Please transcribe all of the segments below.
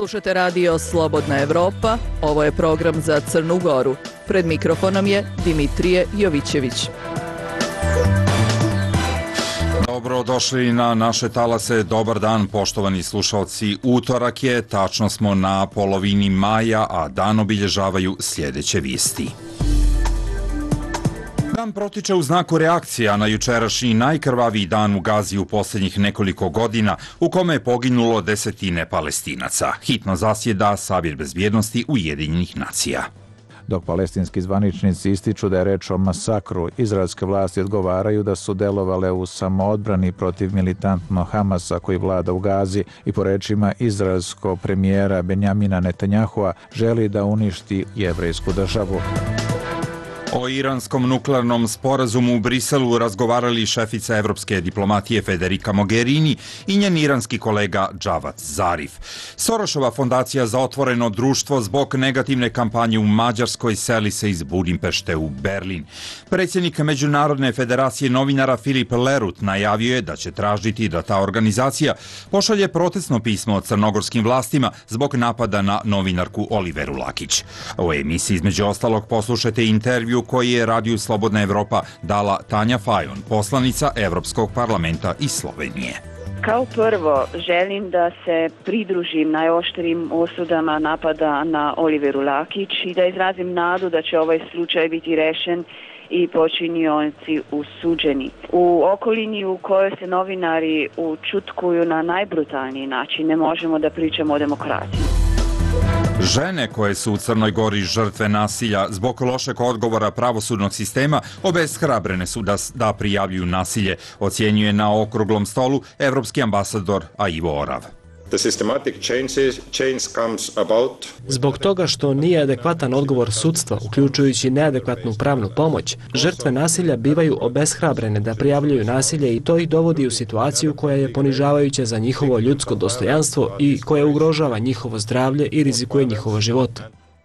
Slušate radio Slobodna Evropa, ovo je program za Crnu Goru. Pred mikrofonom je Dimitrije Jovićević. Dobrodošli na naše talase, dobar dan poštovani slušalci. Utorak je, tačno smo na polovini maja, a dan obilježavaju sljedeće vijesti. Dan protiče u znaku reakcija na jučerašnji najkrvaviji dan u Gazi u posljednjih nekoliko godina, u kome je poginulo desetine Palestinaca. Hitno zasjeda Savjet bezbjednosti Ujedinjenih nacija. Dok palestinski zvaničnici ističu da je reč o masakru, izraelske vlasti odgovaraju da su delovale u samoodbrani protiv militantno Hamasa koji vlada u Gazi i po rečima izraelskog premijera Benjamina Netanjahua želi da uništi jevrejsku državu. O iranskom nuklearnom sporazumu u Briselu razgovarali šefica evropske diplomatije Federica Mogherini i njen iranski kolega Džavad Zarif. Sorošova fondacija za otvoreno društvo zbog negativne kampanje u Mađarskoj seli se iz Budimpešte u Berlin. Predsjednik Međunarodne federacije novinara Filip Lerut najavio je da će tražiti da ta organizacija pošalje protestno pismo crnogorskim vlastima zbog napada na novinarku Oliveru Lakić. U emisiji između ostalog poslušajte intervju koji je Radiju Slobodna Evropa dala Tanja Fajon, poslanica Evropskog parlamenta iz Slovenije. Kao prvo, želim da se pridružim najoštrijim osudama napada na Oliveru Lakić i da izrazim nadu da će ovaj slučaj biti rešen i počinioci usuđeni. U okolini u kojoj se novinari učutkuju na najbrutalniji način ne možemo da pričamo o demokraciji. Žene koje su u Crnoj Gori žrtve nasilja zbog lošeg odgovora pravosudnog sistema obeshrabrene su da prijavljuju nasilje, ocjenjuje na okruglom stolu evropski ambasador Ivo Orav. Zbog toga što nije adekvatan odgovor sudstva, uključujući neadekvatnu pravnu pomoć, žrtve nasilja bivaju obeshrabrene da prijavljuju nasilje i to ih dovodi u situaciju koja je ponižavajuća za njihovo ljudsko dostojanstvo i koja ugrožava njihovo zdravlje i rizikuje njihovo život.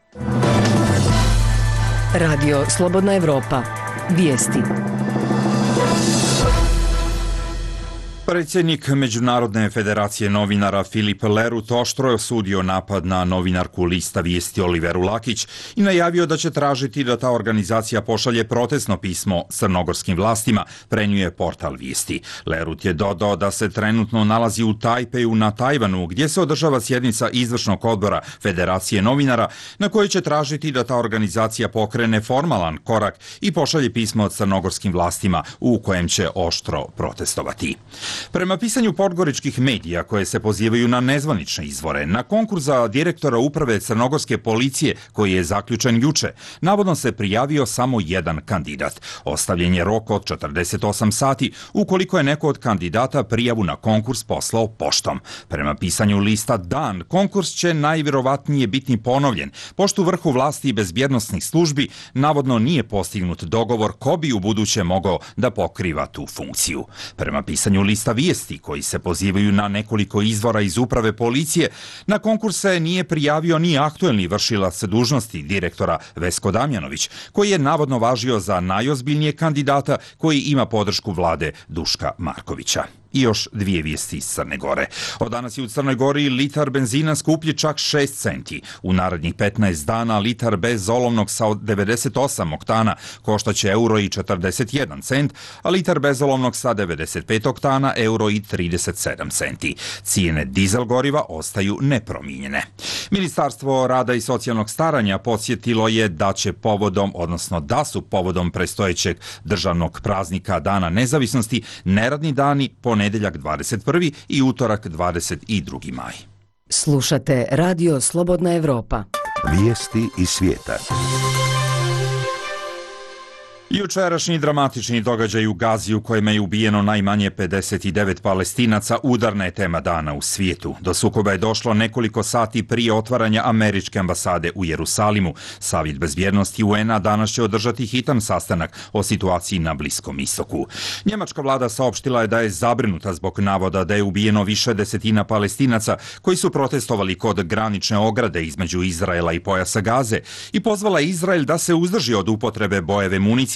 Radio Slobodna Evropa. Vijesti. Predsjednik Međunarodne federacije novinara Filip Lerut oštro je osudio napad na novinarku Lista vijesti Oliveru Lakić i najavio da će tražiti da ta organizacija pošalje protestno pismo crnogorskim vlastima, prenjuje portal Vijesti. Lerut je dodao da se trenutno nalazi u Tajpeju na Tajvanu, gdje se održava sjednica izvršnog odbora Federacije novinara, na kojoj će tražiti da ta organizacija pokrene formalan korak i pošalje pismo crnogorskim vlastima u kojem će oštro protestovati. Prema pisanju podgoričkih medija koje se pozivaju na nezvanične izvore, na konkurs za direktora uprave crnogorske policije koji je zaključen juče, navodno se prijavio samo jedan kandidat. Ostavljen je rok od 48 sati ukoliko je neko od kandidata prijavu na konkurs poslao poštom. Prema pisanju lista Dan, konkurs će najvjerovatnije biti ponovljen, pošto u vrhu vlasti i bezbjednosnih službi navodno nije postignut dogovor ko bi u buduće mogao da pokriva tu funkciju. Prema pisanju lista Vijesti koji se pozivaju na nekoliko izvora iz uprave policije, na konkurse nije prijavio ni aktuelni vršilac dužnosti direktora Vesko Damjanović, koji je navodno važio za najozbiljnijeg kandidata koji ima podršku vlade Duška Markovića. I još dvije vijesti iz Crne Gore. Od danas je u Crnoj Gori litar benzina skuplji čak 6 centi. U narednih 15 dana litar bez olovnog sa 98 oktana koštaće euro i 41 cent, a litar bez olovnog sa 95 oktana euro i 37 centi. Cijene dizel goriva ostaju nepromijenjene. Ministarstvo rada i socijalnog staranja podsjetilo je da su povodom predstojećeg državnog praznika Dana nezavisnosti neradni dani ponedjeljak 21. i utorak 22. maj. Slušate Radio Slobodna Evropa. Vijesti iz svijeta. Jučerašnji dramatični događaj u Gazi u kojem je ubijeno najmanje 59 Palestinaca udarna je tema dana u svijetu. Do sukoba je došlo nekoliko sati prije otvaranja američke ambasade u Jerusalimu. Savjet bezbjednosti UN-a danas će održati hitan sastanak o situaciji na Bliskom istoku. Njemačka vlada saopštila je da je zabrinuta zbog navoda da je ubijeno više desetina Palestinaca koji su protestovali kod granične ograde između Izraela i pojasa Gaze i pozvala Izrael da se uzdrži od upotrebe bojeve municije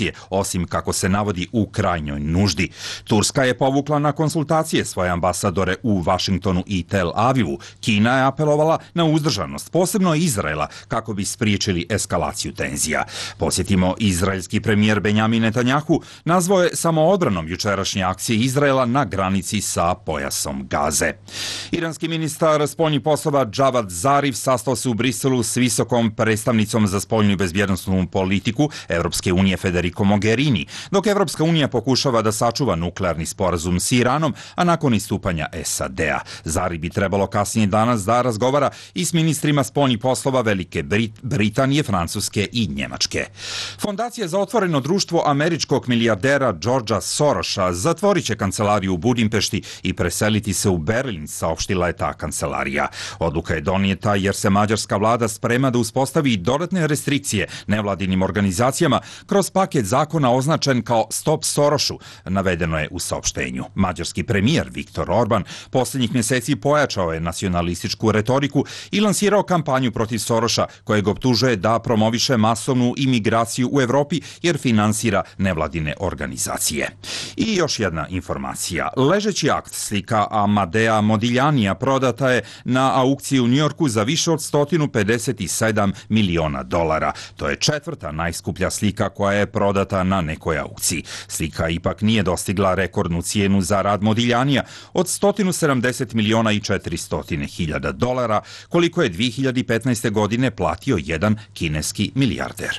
konferencije, osim kako se navodi u krajnjoj nuždi. Turska je povukla na konsultacije svoje ambasadore u Vašingtonu i Tel Avivu. Kina je apelovala na uzdržanost, posebno Izraela, kako bi spriječili eskalaciju tenzija. Posjetimo, izraelski premijer Benjamin Netanjahu nazvao je samoodbranom jučerašnje akcije Izraela na granici sa pojasom Gaze. Iranski ministar spoljnih poslova Javad Zarif sastao se u Briselu s visokom predstavnicom za spoljnu i bezbjednosnu politiku Evropske unije Federico Mogherini, dok Evropska unija pokušava da sačuva nuklearni sporazum s Iranom, a nakon istupanja SAD-a. Zarif bi trebalo kasnije danas da razgovara i s ministrima spoljnih poslova Velike Britanije, Francuske i Njemačke. Fondacija za otvoreno društvo američkog milijardera Georgea Sorosa zatvorit će kancelariju u Budimpešti i preseliti se u Berlin, saopštila je ta kancelarija. Odluka je donijeta jer se mađarska vlada sprema da uspostavi dodatne restrikcije nevladinim organizacijama kroz paket zakona označen kao Stop Sorošu, navedeno je u saopštenju. Mađarski premijer Viktor Orban posljednjih mjeseci pojačao je nacionalističku retoriku i lansirao kampanju protiv Soroša, kojeg optužuje da promoviše masovnu imigraciju u Evropi jer finansira nevladine organizacije. I još jedna informacija. Ležeći akt slika Amadea Modiljanija prodata je na aukciji u Njujorku za više od $157 miliona. To je četvrta najskuplja slika koja je prodata na nekoj aukciji. Slika ipak nije dostigla rekordnu cijenu za rad Modiljanija od $170 miliona i $400.000, koliko je 2015. godine platio jedan kineski milijarder.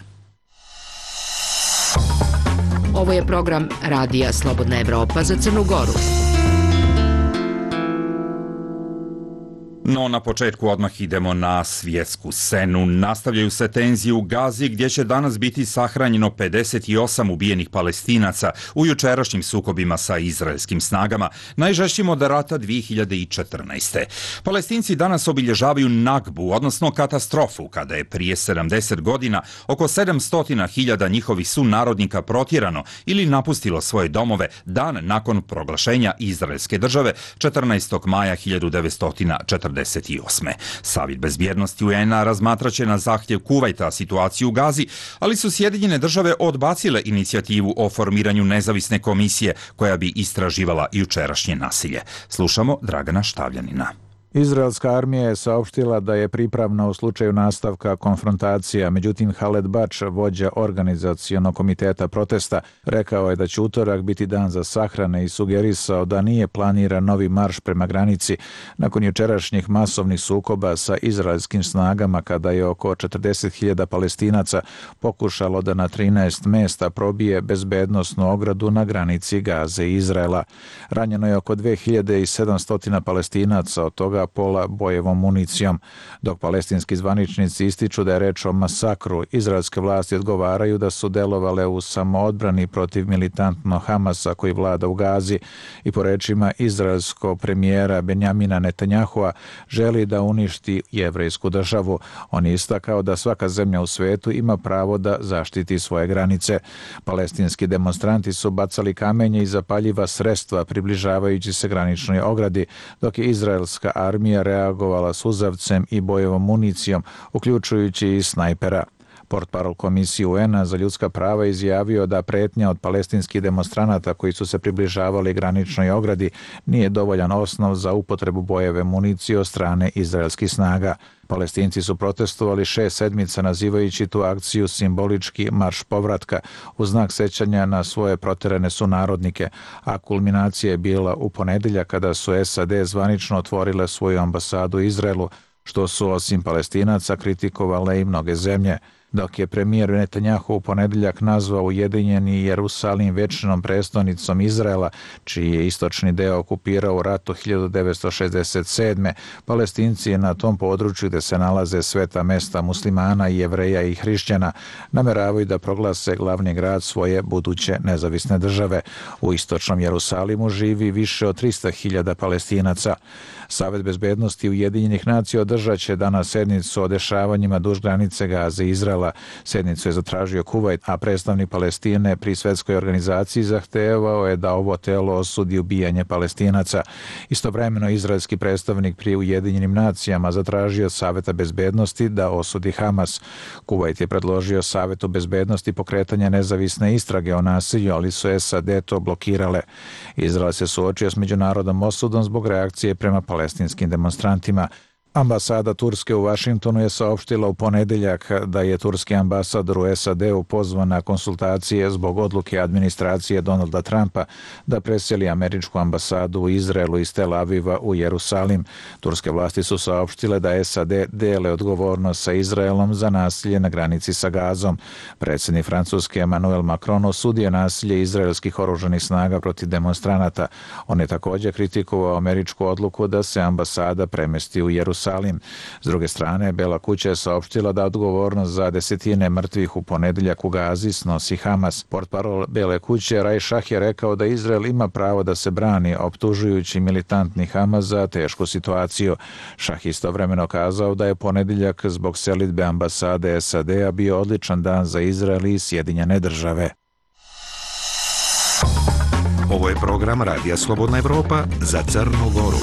Ovo je program Radija Slobodna Evropa za Crnu Goru. No, na početku odmah idemo na svjetsku scenu. Nastavljaju se tenzije u Gazi, gdje će danas biti sahranjeno 58 ubijenih Palestinaca u jučerašnjim sukobima sa izraelskim snagama, najžešćim od rata 2014. Palestinci danas obilježavaju Nagbu, odnosno katastrofu, kada je prije 70 godina oko 700.000 njihovih sunarodnika protjerano ili napustilo svoje domove dan nakon proglašenja izraelske države 14. maja 1948. Savjet bezbjednosti UN-a razmatraće na zahtjev Kuvajta situaciju u Gazi, ali su Sjedinjene države odbacile inicijativu o formiranju nezavisne komisije koja bi istraživala jučerašnje nasilje. Slušamo Dragana Štavljanina. Izraelska armija je saopštila da je pripravna u slučaju nastavka konfrontacija, međutim Haled Bač, vođa organizacionog komiteta protesta, rekao je da će utorak biti dan za sahrane i sugerisao da nije planiran novi marš prema granici nakon jučerašnjih masovnih sukoba sa izraelskim snagama kada je oko 40.000 Palestinaca pokušalo da na 13 mesta probije bezbednosnu ogradu na granici Gaze i Izraela. Ranjeno je oko 2700 Palestinaca, od toga pola bojevom municijom. Dok palestinski zvaničnici ističu da je reč o masakru, izraelske vlasti odgovaraju da su delovale u samoodbrani protiv militantnog Hamasa koji vlada u Gazi i po rečima izraelskog premijera Benjamina Netanjahua želi da uništi jevrejsku državu. On je istakao da svaka zemlja u svetu ima pravo da zaštiti svoje granice. Palestinski demonstranti su bacali kamenje i zapaljiva sredstva približavajući se graničnoj ogradi, dok je izraelska armija reagovala suzavcem i bojevom municijom, uključujući i snajpera. Portparol Komisije UN-a za ljudska prava izjavio da pretnja od palestinskih demonstranata koji su se približavali graničnoj ogradi nije dovoljan osnov za upotrebu bojeve municije od strane izraelskih snaga. Palestinci su protestovali 6 sedmica nazivajući tu akciju simbolički marš povratka u znak sećanja na svoje proterane sunarodnike, a kulminacija je bila u ponedjeljak kada su SAD zvanično otvorile svoju ambasadu u Izraelu, što su osim Palestinaca kritikovale i mnoge zemlje. Dok je premijer Netanjahu u ponedjeljak nazvao Ujedinjeni Jerusalim večnom prestolnicom Izraela, čiji je istočni deo okupirao u ratu 1967. Palestinci na tom području gde se nalaze sveta mesta muslimana, jevreja i hrišćana nameravaju da proglase glavni grad svoje buduće nezavisne države. U istočnom Jerusalimu živi više od 300.000 Palestinaca. Savet bezbednosti Ujedinjenih nacija održat će danas sednicu o dešavanjima duž granice Gaze i Izraela. Izraela. Sjednicu je zatražio Kuvajt, a predstavnik Palestine pri Svetskoj organizaciji zahtevao je da ovo telo osudi ubijanje Palestinaca. Istovremeno izraelski predstavnik pri Ujedinjenim nacijama zatražio Saveta bezbednosti da osudi Hamas. Kuvajt je predložio Savetu bezbednosti pokretanje nezavisne istrage o nasilju, ali su SAD to blokirale. Izrael se suočio s međunarodnom osudom zbog reakcije prema palestinskim demonstrantima. Ambasada Turske u Vašingtonu je saopštila u ponedeljak da je turski ambasador u SAD-u pozvan na konsultacije zbog odluke administracije Donalda Trumpa da preseli američku ambasadu u Izraelu iz Tel Aviva u Jerusalim. Turske vlasti su saopštile da SAD dele odgovornost sa Izraelom za nasilje na granici sa Gazom. Predsjednik Francuske Emmanuel Macron osudio nasilje izraelskih oružanih snaga protiv demonstranata. On je također kritikovao američku odluku da se ambasada premesti u Jerusalim. S druge strane, Bela kuća je saopštila da odgovornost za desetine mrtvih u ponedeljak u Gazi snosi Hamas. Portparol Bele kuće Raj Šah je rekao da Izrael ima pravo da se brani, optužujući militantni Hamas za tešku situaciju. Šah istovremeno kazao da je ponedeljak zbog selidbe ambasade SAD-a bio odličan dan za Izrael i Sjedinjene Države. Ovo je program Radija Slobodna Evropa za Crnu Goru.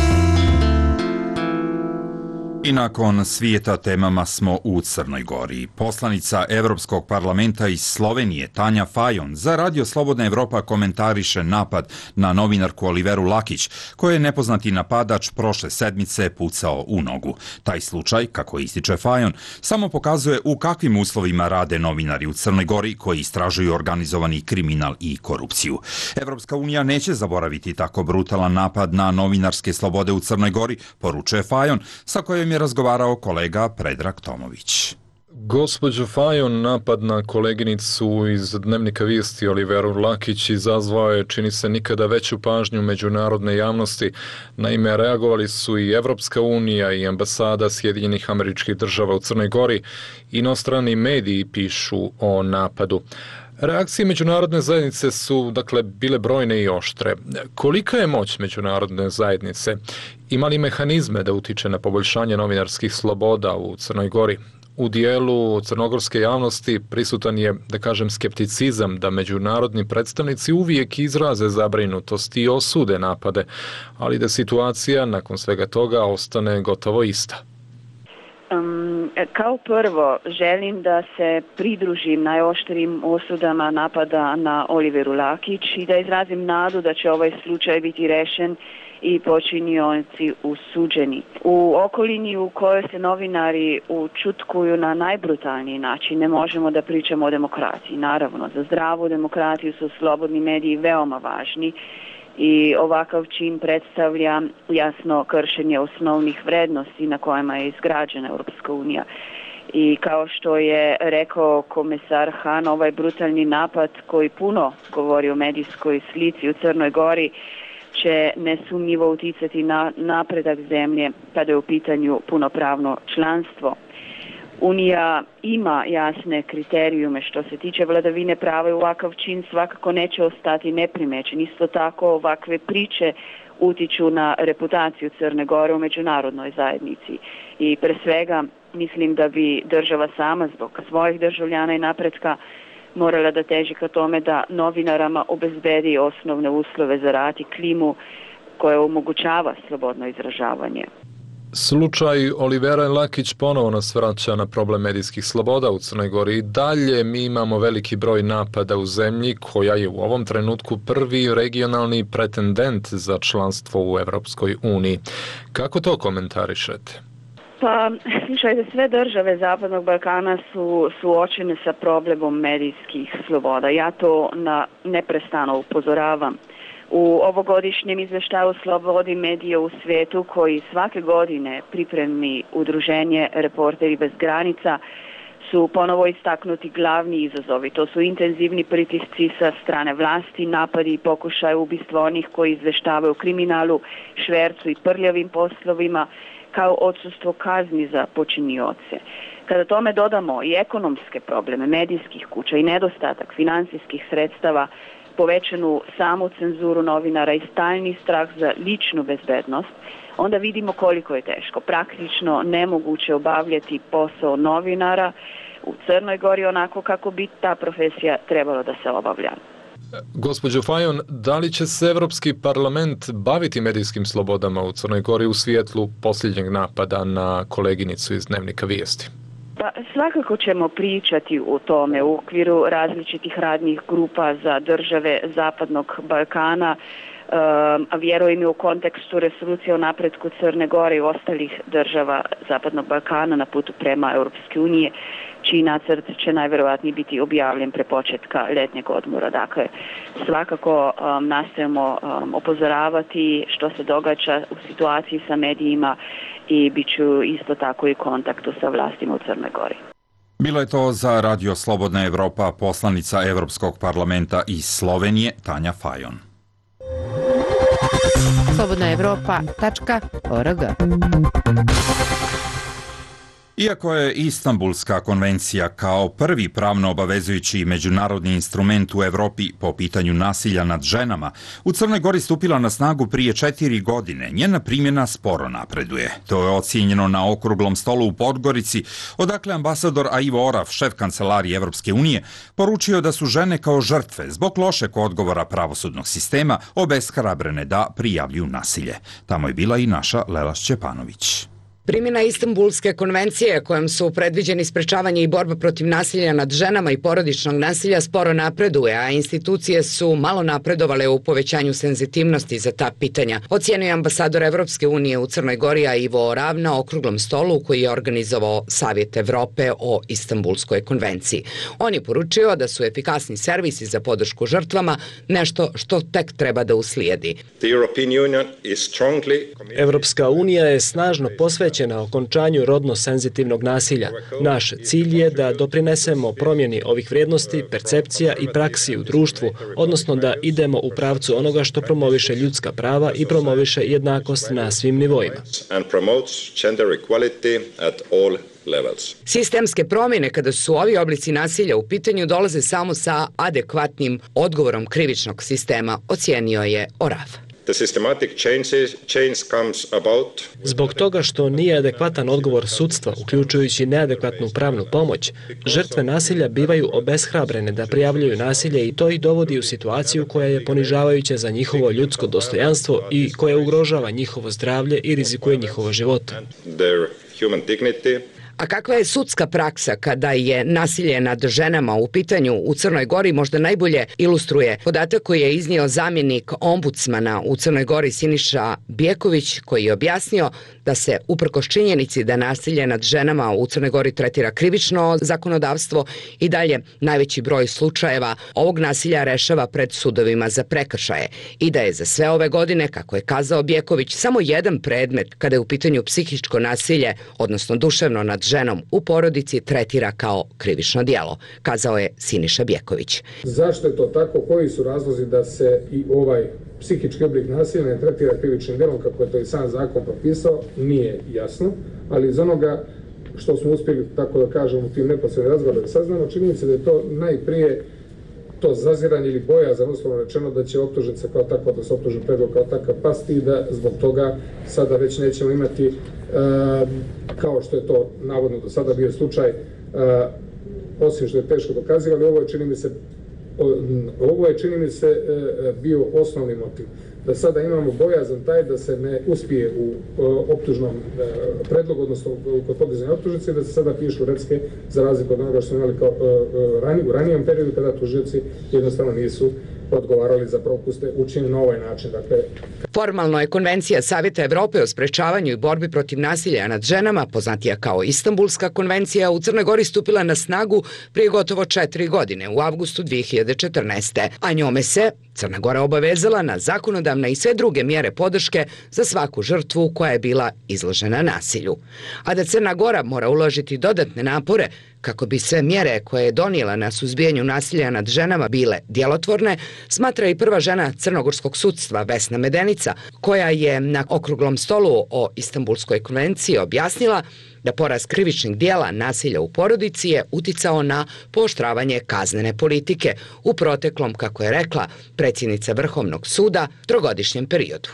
I nakon svijeta temama smo u Crnoj Gori. Poslanica Evropskog parlamenta iz Slovenije Tanja Fajon za Radio Slobodna Evropa komentariše napad na novinarku Oliveru Lakić, koje je nepoznati napadač prošle sedmice pucao u nogu. Taj slučaj, kako ističe Fajon, samo pokazuje u kakvim uslovima rade novinari u Crnoj Gori koji istražuju organizovani kriminal i korupciju. Evropska unija neće zaboraviti tako brutalan napad na novinarske slobode u Crnoj Gori, poručuje Fajon, sa kojom je razgovarao kolega Predrag Tomović. Gospođo Fajon, napad na koleginicu iz Dnevnika vijesti Oliveru Lakić izazvao je, čini se, nikada veću pažnju međunarodne javnosti. Naime, reagovali su i Evropska unija i ambasada Sjedinjenih Američkih Država u Crnoj Gori. Inostrani mediji pišu o napadu. Reakcije međunarodne zajednice su, bile brojne i oštre. Kolika je moć međunarodne zajednice? Ima li mehanizme da utiče na poboljšanje novinarskih sloboda u Crnoj Gori? U dijelu crnogorske javnosti prisutan je, skepticizam da međunarodni predstavnici uvijek izraze zabrinutost i osude napade, ali da situacija nakon svega toga ostane gotovo ista. Kao prvo, želim da se pridružim najoštrijim osudama napada na Oliveru Lakić i da izrazim nadu da će ovaj slučaj biti rešen i počinioci usuđeni. U okolini u kojoj se novinari učutkuju na najbrutalniji način ne možemo da pričamo o demokraciji. Naravno, za zdravu demokratiju su slobodni mediji veoma važni i ovakav čin predstavlja jasno kršenje osnovnih vrednosti na kojima je izgrađena Europska unija. I kao što je rekao komesar Han, ovaj brutalni napad koji puno govori o medijskoj slici u Crnoj Gori će nesumnjivo uticati na napredak zemlje kada je u pitanju punopravno članstvo. Unija ima jasne kriterijume što se tiče vladavine prava i ovakav čin svakako neće ostati neprimećen. Isto tako ovakve priče utiču na reputaciju Crne Gore u međunarodnoj zajednici. I pre svega mislim da bi država sama zbog svojih državljana i napretka morala da teži ka tome da novinarama obezbedi osnovne uslove za rad i klimu koja omogućava slobodno izražavanje. Slučaj Olivera Lakić ponovo nas vraća na problem medijskih sloboda u Crnoj Gori. I dalje mi imamo veliki broj napada u zemlji koja je u ovom trenutku prvi regionalni pretendent za članstvo u Evropskoj uniji. Kako to komentarišete? Pa, slušajte, sve države Zapadnog Balkana su suočene sa problemom medijskih sloboda. Ja to neprestano upozoravam. U ovogodišnjem izveštaju o slobodi medija u svijetu koji svake godine pripremi udruženje Reporteri bez granica su ponovo istaknuti glavni izazovi. To su intenzivni pritisci sa strane vlasti, napadi i pokušaj ubistva onih koji izveštavaju o kriminalu, švercu i prljavim poslovima, kao odsustvo kazni za počinioce. Kada tome dodamo i ekonomske probleme medijskih kuća i nedostatak finansijskih sredstava, povećanu samu cenzuru novinara i stalni strah za ličnu bezbednost, onda vidimo koliko je teško, praktično nemoguće obavljati posao novinara u Crnoj Gori onako kako bi ta profesija trebalo da se obavlja. Gospođo Fajon, da li će se Evropski parlament baviti medijskim slobodama u Crnoj Gori u svijetlu posljednjeg napada na koleginicu iz Dnevnika Vijesti? Pa, svakako ćemo pričati o tome u okviru različitih radnih grupa za države Zapadnog Balkana, a vjerujem i u kontekstu rezolucije o napretku Crne Gore i ostalih država Zapadnog Balkana na putu prema Europske unije, čiji nacrt će najvjerovatnije biti objavljen pre početka ljetnjeg odmora. Dakle, svakako nastojimo upozoravati što se događa u situaciji sa medijima i bit ću isto tako i u kontaktu sa vlastima u Crnoj Gori. Bilo je to za Radio Slobodna Evropa poslanica Evropskog parlamenta iz Slovenije Tanja Fajon. slobodnaevropa.org. Iako je Istanbulska konvencija kao prvi pravno obavezujući međunarodni instrument u Evropi po pitanju nasilja nad ženama, u Crnoj Gori stupila na snagu prije 4 godine, njena primjena sporo napreduje. To je ocijenjeno na okruglom stolu u Podgorici, odakle ambasador Ivo Orav, šef kancelarije Evropske unije, poručio da su žene kao žrtve zbog lošeg odgovora pravosudnog sistema obeshrabrene da prijavljuju nasilje. Tamo je bila i naša Lela Šćepanović. Primjena Istanbulske konvencije kojom su predviđeni sprečavanje i borba protiv nasilja nad ženama i porodičnog nasilja sporo napreduje, a institucije su malo napredovale u povećanju senzitivnosti za ta pitanja, ocijenio je ambasador Evropske unije u Crnoj Gori Ivo Orav na okruglom stolu koji je organizovao Savjet Evrope o Istanbulskoj konvenciji. On je poručio da su efikasni servisi za podršku žrtvama nešto što tek treba da uslijedi. Evropska unija je snažno posvećena na okončanju rodno senzitivnog nasilja. Naš cilj je da doprinesemo promjeni ovih vrijednosti, percepcija i praksi u društvu, odnosno da idemo u pravcu onoga što promoviše ljudska prava i promoviše jednakost na svim nivoima. Sistemske promjene kada su ovi oblici nasilja u pitanju dolaze samo sa adekvatnim odgovorom krivičnog sistema, ocijenio je Orav. Zbog toga što nije adekvatan odgovor sudstva, uključujući neadekvatnu pravnu pomoć, žrtve nasilja bivaju obeshrabrene da prijavljuju nasilje i to ih dovodi u situaciju koja je ponižavajuća za njihovo ljudsko dostojanstvo i koja ugrožava njihovo zdravlje i rizikuje njihovo živote. A kakva je sudska praksa kada je nasilje nad ženama u pitanju u Crnoj Gori možda najbolje ilustruje podatak koji je iznio zamjenik ombudsmana u Crnoj Gori Siniša Bjeković, koji je objasnio da se uprkos činjenici da nasilje nad ženama u Crnoj Gori tretira krivično zakonodavstvo i dalje najveći broj slučajeva ovog nasilja rešava pred sudovima za prekršaje i da je za sve ove godine, kako je kazao Bjeković, samo jedan predmet kada je u pitanju psihičko nasilje, odnosno duševno nad ženom u porodici tretira kao krivično djelo, kazao je Siniša Bjeković. Zašto je to tako? Koji su razlozi da se i ovaj psihički oblik nasilja ne tretira krivičnim djelom kako je to i sam zakon propisao? Nije jasno, ali iz onoga što smo uspjeli, tako da kažem, u tim neposrednim razgovorima saznamo, čini se da je to najprije to zaziranje ili bojazan, uslovno rečeno, da će optužnica kao takva, da se optužen predlog kao takav pasti i da zbog toga sada već nećemo imati, kao što je to navodno do sada bio slučaj, osim što je teško dokazivali, ovo je čini mi se bio osnovni motiv. Da sada imamo bojazan taj da se ne uspije u optužnom predlogu, odnosno kod podizanja optužnice, da se sada pišu recke za razliku od onoga što smo imali u ranijem periodu kada tužioci jednostavno nisu odgovarali za propuste učinjene na ovaj način. Dakle, formalno je Konvencija Savjeta Evrope o sprečavanju i borbi protiv nasilja nad ženama, poznatija kao Istanbulska konvencija, u Crnoj Gori stupila na snagu prije gotovo 4 godine, u avgustu 2014. A njome se Crna Gora obavezala na zakonodavne i sve druge mjere podrške za svaku žrtvu koja je bila izložena nasilju. A da Crna Gora mora uložiti dodatne napore kako bi sve mjere koje je donijela na suzbijanju nasilja nad ženama bile djelotvorne, smatra i prva žena crnogorskog sudstva Vesna Medenica, koja je na okruglom stolu o Istanbulskoj konvenciji objasnila da porast krivičnih dijela nasilja u porodici je uticao na pooštravanje kaznene politike u proteklom, kako je rekla predsjednica Vrhovnog suda, trogodišnjem periodu.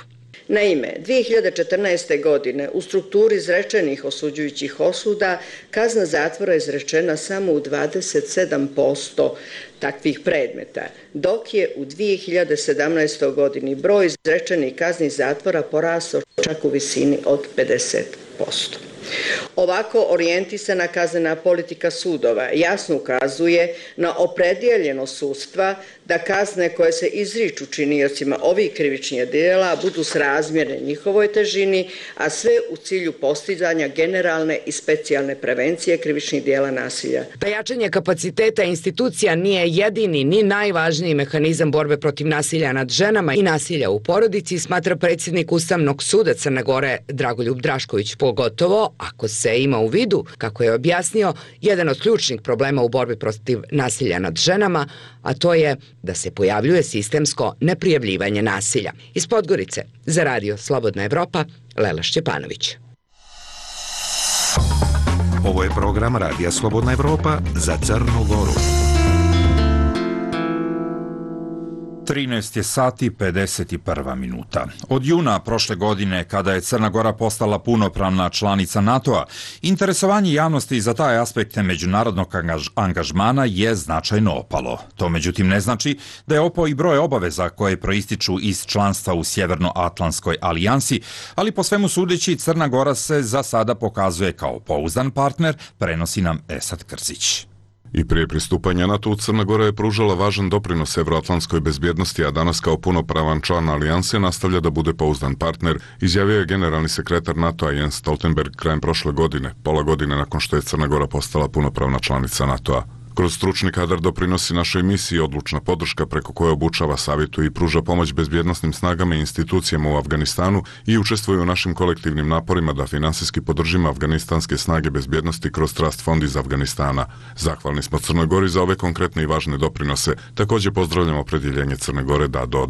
Naime, 2014. godine u strukturi izrečenih osuđujućih osuda kazna zatvora je izrečena samo u 27% takvih predmeta, dok je u 2017. godini broj izrečenih kazni zatvora porastao čak u visini od 50%. Ovako orijentisana kaznena politika sudova jasno ukazuje na opredijeljenost sudstva da kazne koje se izriču činiocima ovih krivičnih djela budu srazmjerne njihovoj težini, a sve u cilju postizanja generalne i specijalne prevencije krivičnih djela nasilja. Jačanje kapaciteta institucija nije jedini ni najvažniji mehanizam borbe protiv nasilja nad ženama i nasilja u porodici, smatra predsjednik Ustavnog suda Crne Gore Dragoljub Drašković, pogotovo ako se ima u vidu, kako je objasnio, jedan od ključnih problema u borbi protiv nasilja nad ženama, a to je da se pojavljuje sistemsko neprijavljivanje nasilja. Iz Podgorice, za radio Slobodna Evropa, Lela Šćepanović. Ovo je program Radija Slobodna Evropa za Crnu Goru. 13 je sati 51 minuta. Od juna prošle godine, kada je Crna Gora postala punopravna članica NATO-a, interesovanje javnosti za taj aspekt međunarodnog angažmana je značajno opalo. To međutim ne znači da je opao i broj obaveza koje proističu iz članstva u Sjevernoatlantskoj alijansi, ali po svemu sudeći Crna Gora se za sada pokazuje kao pouzdan partner, prenosi nam Esad Krzić. I prije pristupanja NATO, Crna Gora je pružala važan doprinos evroatlantskoj bezbjednosti, a danas kao punopravan član alijanse nastavlja da bude pouzdan partner, izjavio je generalni sekretar NATO-a Jens Stoltenberg krajem prošle godine, pola godine nakon što je Crna Gora postala punopravna članica NATO-a. Kroz stručni kadar doprinosi našoj misiji odlučna podrška preko koje obučava, savjetuje i pruža pomoć bezbjednosnim snagama i institucijama u Afganistanu i učestvuje u našim kolektivnim naporima da finansijski podržimo afganistanske snage bezbjednosti kroz Trust fond iz Afganistana. Zahvalni smo Crnoj Gori za ove konkretne i važne doprinose. Također pozdravljamo opredjeljenje Crne Gore da do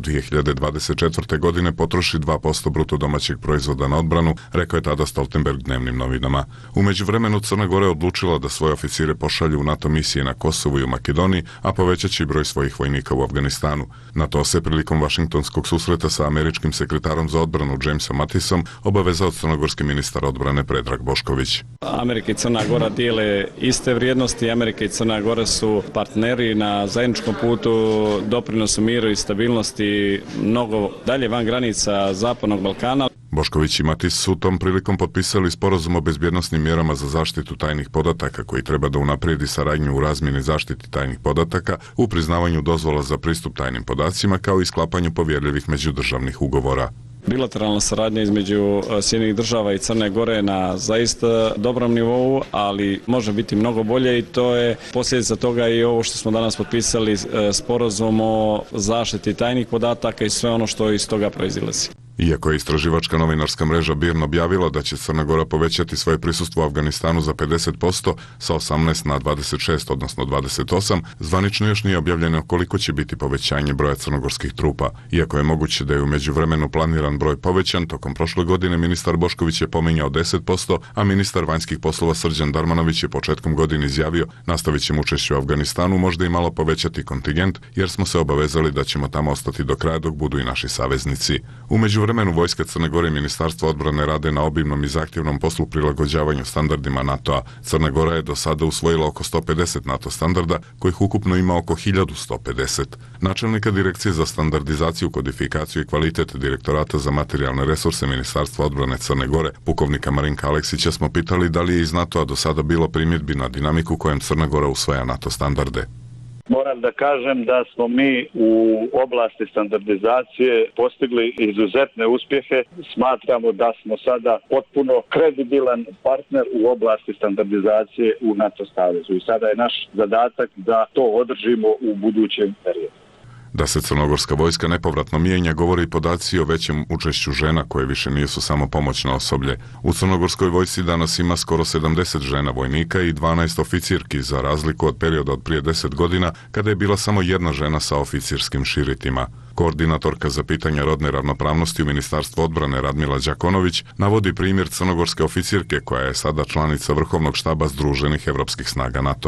2024. godine potroši 2% bruto domaćeg proizvoda na odbranu, rekao je tada Stoltenberg dnevnim novinama. U međuvremenu Crna Gora je odlučila da svoje oficire pošalju u NATO misije na Kosovu i u Makedoniji, a povećat će i broj svojih vojnika u Afganistanu. Na to se prilikom vašingtonskog susreta sa američkim sekretarom za odbranu Jamesom Mattisom obavezao crnogorski ministar odbrane Predrag Bošković. Amerika i Crna Gora dijele iste vrijednosti, Amerika i Crna Gora su partneri na zajedničkom putu doprinosu miru i stabilnosti mnogo dalje van granica Zapadnog Balkana. Bošković i Matis su tom prilikom potpisali sporazum o bezbjednosnim mjerama za zaštitu tajnih podataka koji treba da unaprijedi saradnju u razmjeni zaštiti tajnih podataka, u priznavanju dozvola za pristup tajnim podacima kao i sklapanju povjerljivih međudržavnih ugovora. Bilateralna saradnja između Sjedinjenih država i Crne Gore na zaista dobrom nivou, ali može biti mnogo bolje i to je posljedica toga i ovo što smo danas potpisali sporazum o zaštiti tajnih podataka i sve ono što iz toga proizilazi. Iako je istraživačka novinarska mreža BIRN objavila da će Crna Gora povećati svoje prisustvo u Afganistanu za 50% sa 18 na 26, odnosno 28, zvanično još nije objavljeno koliko će biti povećanje broja crnogorskih trupa. Iako je moguće da je u međuvremenu planiran broj povećan, tokom prošle godine ministar Bošković je pominjao 10%, a ministar vanjskih poslova Srđan Darmanović je početkom godine izjavio nastavit ćemo učešće u Afganistanu, možda i malo povećati kontingent, jer smo se obavezali da ćemo tamo ostati do kraja dok budu i naši saveznici. U međuvremenu Vojska Crne Gore i Ministarstvo odbrane rade na obimnom i zahtjevnom poslu prilagođavanju standardima NATO-a. Crna Gora je do sada usvojila oko 150 NATO standarda, kojih ukupno ima oko 1150. Načelnika Direkcije za standardizaciju, kodifikaciju i kvalitet Direktorata za materijalne resurse Ministarstva odbrane Crne Gore, pukovnika Marinka Aleksića, smo pitali da li je iz NATO-a do sada bilo primjedbi na dinamiku kojem Crna Gora usvaja NATO standarde. Moram da kažem da smo mi u oblasti standardizacije postigli izuzetne uspjehe. Smatramo da smo sada potpuno kredibilan partner u oblasti standardizacije u NATO savezu. I sada je naš zadatak da to održimo u budućem periodu. Da se crnogorska vojska nepovratno mijenja govori i podaci o većem učešću žena koje više nisu samo pomoćno osoblje. U crnogorskoj vojsci danas ima skoro 70 žena vojnika i 12 oficirki, za razliku od perioda od prije 10 godina kada je bila samo jedna žena sa oficirskim širitima. Koordinatorka za pitanja rodne ravnopravnosti u Ministarstvu odbrane Radmila Đakonović navodi primjer crnogorske oficirke koja je sada članica Vrhovnog štaba Združenih evropskih snaga NATO-a.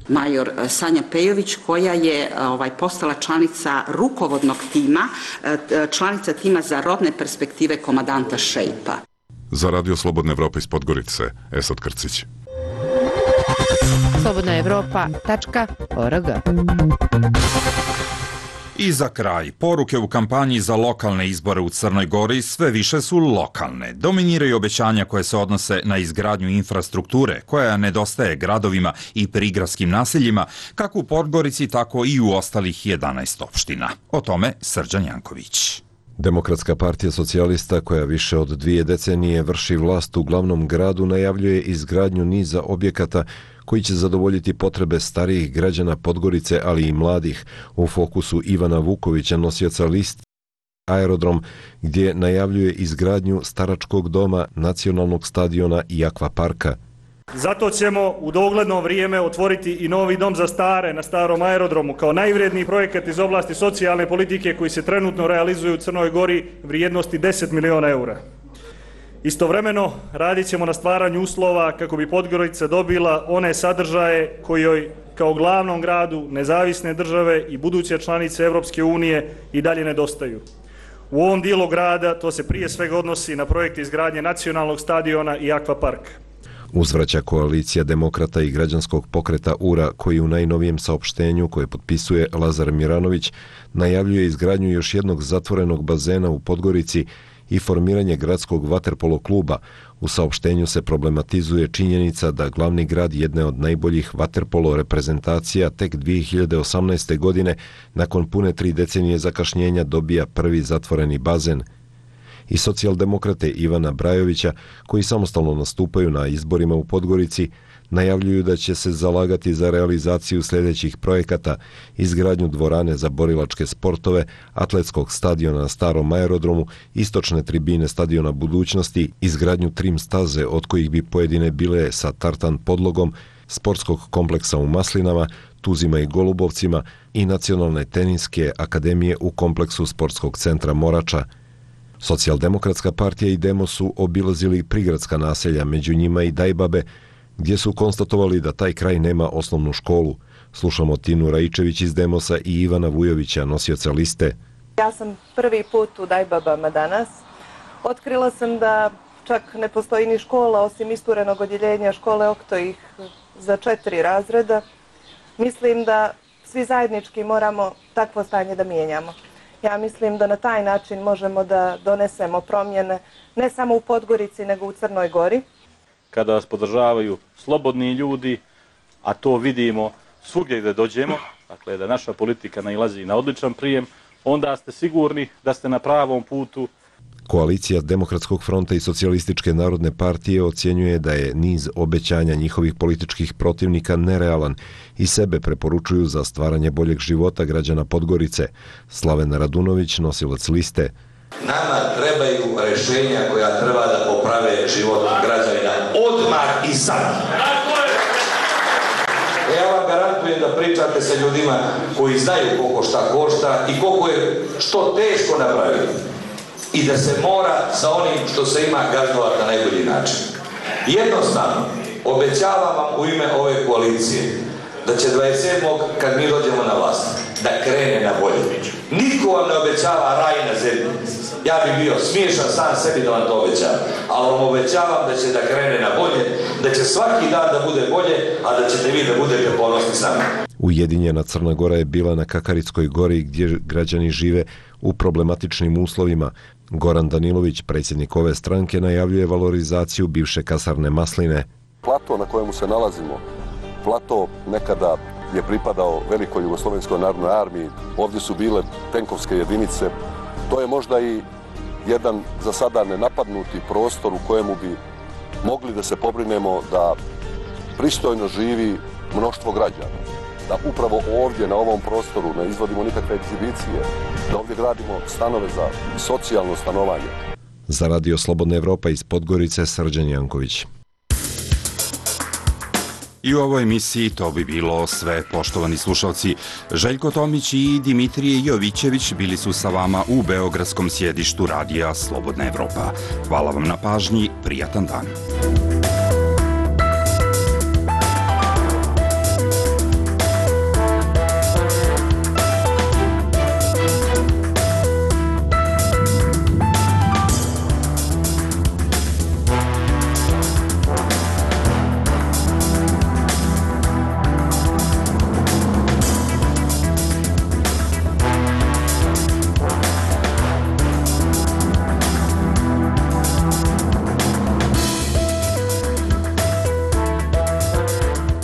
Major Sanja Pejović, koja je postala članica rukovodnog tima, članica tima za rodne perspektive komandanta Šejpa. Za Radio Slobodna Evropa iz Podgorice, Esad Krcić. slobodnaevropa.org. I za kraj, poruke u kampanji za lokalne izbore u Crnoj Gori sve više su lokalne. Dominiraju obećanja koje se odnose na izgradnju infrastrukture, koja nedostaje gradovima i prigradskim naseljima, kako u Podgorici, tako i u ostalih 11 opština. O tome Srđan Janković. Demokratska partija socijalista, koja više od 2 decenije vrši vlast u glavnom gradu, najavljuje izgradnju niza objekata koji će zadovoljiti potrebe starijih građana Podgorice, ali i mladih. U fokusu Ivana Vukovića, nosioca liste Aerodrom, gdje najavljuje izgradnju staračkog doma, nacionalnog stadiona i akvaparka. Zato ćemo u dogledno vrijeme otvoriti i novi dom za stare na starom aerodromu kao najvrijedniji projekat iz oblasti socijalne politike koji se trenutno realizuje u Crnoj Gori vrijednosti 10 miliona eura. Istovremeno radit ćemo na stvaranju uslova kako bi Podgorica dobila one sadržaje koji joj kao glavnom gradu nezavisne države i buduće članice Europske unije i dalje nedostaju. U ovom dijelu grada to se prije svega odnosi na projekt izgradnje nacionalnog stadiona i akvaparka. Uzvraća koalicija demokrata i građanskog pokreta URA, koji u najnovijem saopštenju koje potpisuje Lazar Miranović najavljuje izgradnju još jednog zatvorenog bazena u Podgorici i formiranje gradskog vaterpolo kluba. U saopštenju se problematizuje činjenica da glavni grad jedne od najboljih vaterpolo reprezentacija tek 2018. godine, nakon pune 3 decenije zakašnjenja, dobija prvi zatvoreni bazen. I socijaldemokrate Ivana Brajovića, koji samostalno nastupaju na izborima u Podgorici, najavljuju da će se zalagati za realizaciju sljedećih projekata: izgradnju dvorane za borilačke sportove, atletskog stadiona na starom aerodromu, istočne tribine stadiona budućnosti, izgradnju trim staze od kojih bi pojedine bile sa tartan podlogom, sportskog kompleksa u Maslinama, Tuzima i Golubovcima i nacionalne teniske akademije u kompleksu sportskog centra Morača. Socijaldemokratska partija i Demos su obilazili prigradska naselja, među njima i Dajbabe, gdje su konstatovali da taj kraj nema osnovnu školu. Slušamo Tinu Raičević iz Demosa i Ivana Vujovića, nosioca liste. Ja sam prvi put u Dajbabama danas. Otkrila sam da čak ne postoji ni škola, osim isturenog odjeljenja škole Oktojih za 4 razreda. Mislim da svi zajednički moramo takvo stanje da mijenjamo. Ja mislim da na taj način možemo da donesemo promjene ne samo u Podgorici, nego u Crnoj Gori. Kada vas podržavaju slobodni ljudi, a to vidimo svugdje gdje dođemo, dakle da naša politika nailazi na odličan prijem, onda ste sigurni da ste na pravom putu. Koalicija Demokratskog fronta i Socijalističke narodne partije ocjenjuje da je niz obećanja njihovih političkih protivnika nerealan i sebe preporučuju za stvaranje boljeg života građana Podgorice. Slaven Radunović, nosilac liste. Nama trebaju rješenja koja treba da poprave život građanina odmah i sad. Ja vam garantujem da pričate sa ljudima koji znaju koliko šta košta i koliko je što teško napraviti. I da se mora sa onim što se ima gazdovati na najbolji način. Jednostavno, obećavam vam u ime ove koalicije da će 27. kad mi dođemo na vlast, da krene na bolje. Niko vam ne obećava raj na zemlji. Ja bih bio smiješan sam sebi da vam to obećavam, ali vam obećavam da će da krene na bolje, da će svaki dan da bude bolje, a da ćete vi da budete ponosni s nama. Ujedinjena Crna Gora je bila na Kakarickoj gori, gdje građani žive u problematičnim uslovima. Goran Danilović, predsjednik ove stranke, najavljuje valorizaciju bivše kasarne Masline. Plato na kojemu se nalazimo, plato nekada je pripadao Velikoj Jugoslovenskoj narodnoj armiji, ovdje su bile tenkovske jedinice. To je možda i jedan za sada nenapadnuti prostor u kojemu bi mogli da se pobrinemo da pristojno živi mnoštvo građana. Da upravo ovdje na ovom prostoru ne izvodimo nikakve egzibicije, da ovdje gradimo stanove za socijalno stanovanje. Za Radio Slobodna Evropa iz Podgorice, Srđan Janković. I u ovoj emisiji to bi bilo sve, poštovani slušalci. Željko Tomić i Dimitrije Jovićević bili su sa vama u beogradskom sjedištu Radija Slobodna Evropa. Hvala vam na pažnji, prijatan dan.